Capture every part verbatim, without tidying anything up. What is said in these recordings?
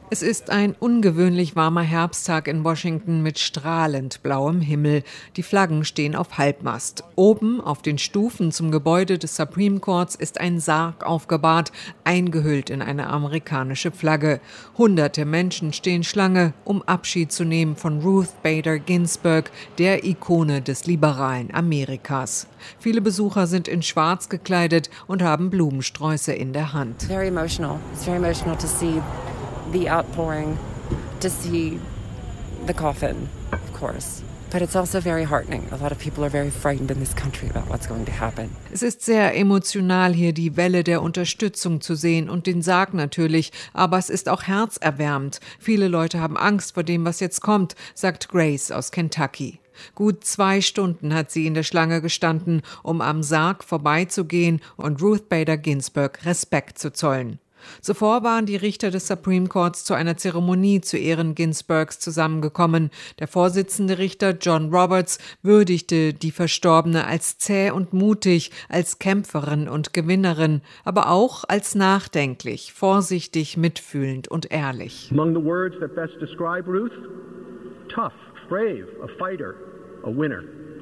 Es ist ein ungewöhnlich warmer Herbsttag in Washington mit strahlend blauem Himmel. Die Flaggen stehen auf Halbmast. Oben auf den Stufen zum Gebäude des Supreme Courts ist ein Sarg aufgebahrt, eingehüllt in eine amerikanische Flagge. Hunderte Menschen stehen Schlange, um Abschied zu nehmen von Ruth Bader Ginsburg, der Ikone des liberalen Amerikas. Viele Besucher sind in Schwarz gekleidet und haben Blumensträuße in der Hand. Very emotional. It's very emotional to see the outpouring, to see the coffin, of course. But it's also very heartening. A lot of people are very frightened in this country about what's going to happen. Es ist sehr emotional, hier die Welle der Unterstützung zu sehen und den Sarg natürlich, aber es ist auch herzerwärmend. Viele Leute haben Angst vor dem, was jetzt kommt, sagt Grace aus Kentucky. Gut zwei Stunden hat sie in der Schlange gestanden, um am Sarg vorbeizugehen und Ruth Bader Ginsburg Respekt zu zollen. Zuvor waren die Richter des Supreme Courts zu einer Zeremonie zu Ehren Ginsburgs zusammengekommen. Der Vorsitzende Richter John Roberts würdigte die Verstorbene als zäh und mutig, als Kämpferin und Gewinnerin, aber auch als nachdenklich, vorsichtig, mitfühlend und ehrlich. Among the words that best describe Ruth, tough, brave, a fighter, a winner,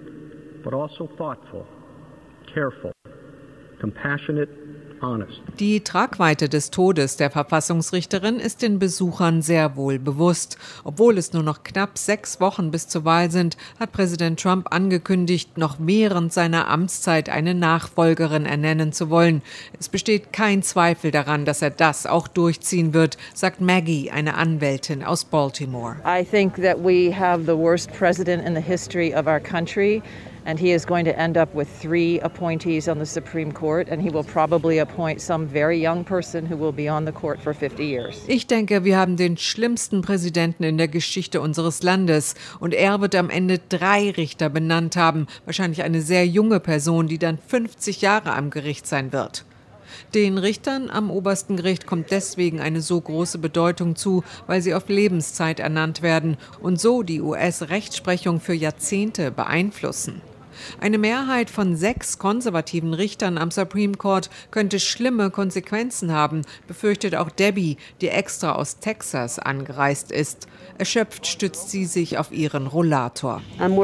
but also thoughtful, careful, compassionate, honest. Die Tragweite des Todes der Verfassungsrichterin ist den Besuchern sehr wohl bewusst. Obwohl es nur noch knapp sechs Wochen bis zur Wahl sind, hat Präsident Trump angekündigt, noch während seiner Amtszeit eine Nachfolgerin ernennen zu wollen. Es besteht kein Zweifel daran, dass er das auch durchziehen wird, sagt Maggie, eine Anwältin aus Baltimore. I think that we have the worst president in the history of our country. And he is going to end up with three appointees on the Supreme Court, and he will probably appoint some very young person who will be on the court for fifty years. Ich denke, wir haben den schlimmsten Präsidenten in der Geschichte unseres Landes. Und er wird am Ende drei Richter benannt haben. Wahrscheinlich eine sehr junge Person, die dann fünfzig Jahre am Gericht sein wird. Den Richtern am obersten Gericht kommt deswegen eine so große Bedeutung zu, weil sie auf Lebenszeit ernannt werden und so die U S-Rechtsprechung für Jahrzehnte beeinflussen. Eine Mehrheit von sechs konservativen Richtern am Supreme Court könnte schlimme Konsequenzen haben, befürchtet auch Debbie, die extra aus Texas angereist ist. Erschöpft stützt sie sich auf ihren Rollator.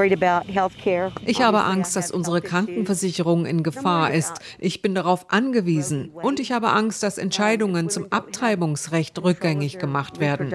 Ich habe Angst, dass unsere Krankenversicherung in Gefahr ist. Ich bin darauf angewiesen. Und ich habe Angst, dass Entscheidungen zum Abtreibungsrecht rückgängig gemacht werden.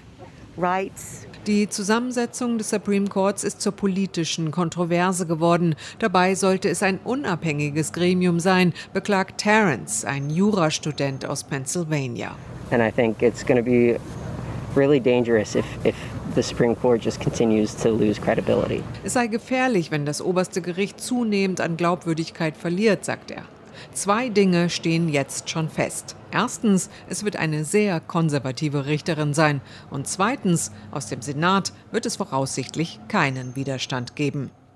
Die Zusammensetzung des Supreme Courts ist zur politischen Kontroverse geworden. Dabei sollte es ein unabhängiges Gremium sein, beklagt Terrence, ein Jurastudent aus Pennsylvania. And I think it's going to be really dangerous if if the Supreme Court just continues to lose credibility. Es sei gefährlich, wenn das oberste Gericht zunehmend an Glaubwürdigkeit verliert, sagt er. Zwei Dinge stehen jetzt schon fest. Erstens, es wird eine sehr konservative Richterin sein. Und zweitens, aus dem Senat wird es voraussichtlich keinen Widerstand geben.